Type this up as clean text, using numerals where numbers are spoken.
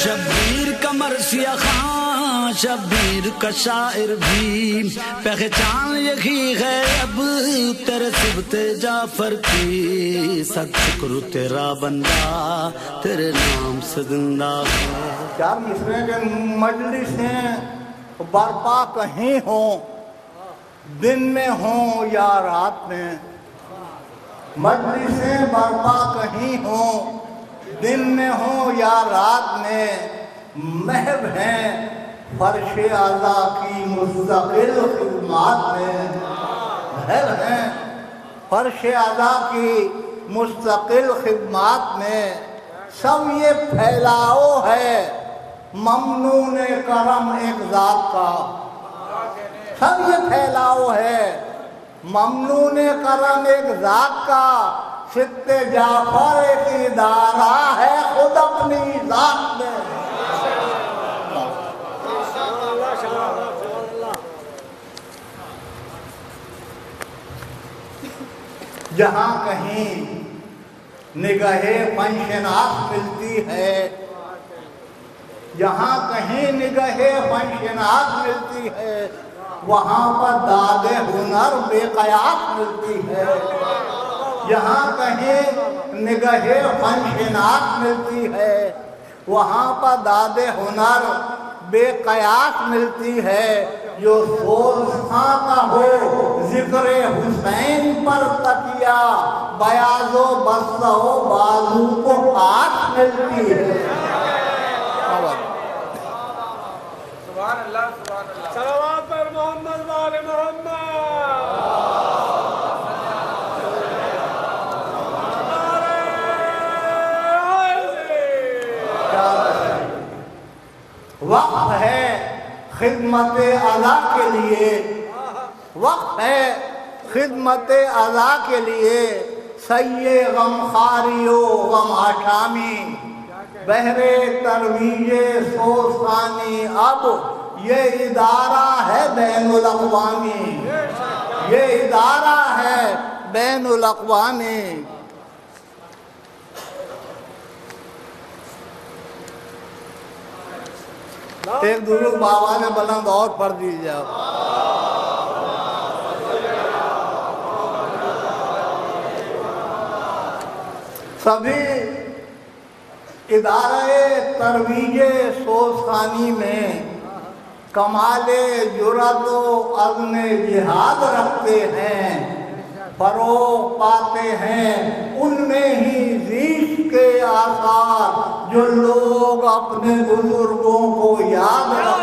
شبیر کا مرثیہ خان، شبیر کا شاعر بھی پہچان یہی ہے اب تیرے صبت جعفر کی، سب شکر تیرا بندہ تیرے نام سے زندہ ہے۔ کیا مصرے کے مجلسیں برپا کہیں ہوں، دن میں ہوں یا رات میں، مجلسیں برپا کہیں ہوں، دن میں ہوں یا رات میں، محو ہیں فرش اعلیٰ کی مستقل خدمات میں، محو ہیں فرش اعلیٰ کی مستقل خدمات میں، سب یہ پھیلاؤ ہے ممنون کرم ایک ذات کا، سب یہ پھیلاؤ ہے ممنون کرم ایک ذات کا، ست جعفر ایک ادارہ ہے خود اپنی ذات میں۔ جہاں کہیں نگاہ فنشناس ملتی ہے، جہاں کہیں نگاہ فنشناس ملتی ہے، وہاں پر داد ہنر بے قیاس ملتی ہے۔ جہاں کہیں نگاہ فنشناس ملتی ہے، وہاں پر داد ہنر بے قیاس ملتی ہے۔ جو سورخاں کا ہو ذکر حسین پر تکیہ، بیاض و بستہ و بازو کو ہاتھ ملتی ہے۔ سبحان اللہ سبحان اللہ، صلوات پر محمد و آل محمد۔ وقت ہے خدمت اعلیٰ کے لیے، وقت ہے خدمت اعلیٰ کے لیے، سیے غم خاری و غم آشامی، بہرے ترویج سوسانی، اب یہ ادارہ ہے بین الاقوامی، یہ ادارہ ہے بین الاقوامی۔ ایک درود بآواز بلند اور پڑھ دیجیے آپ۔ سبھی ادارہ ترویج سوسانی میں کمال جرأت و عزم جہاد رکھتے ہیں، فروغ پاتے ہیں ان میں ہی ریش کے آثار، جو لوگ اپنے بزرگوں کو یاد رکھتے ہیں۔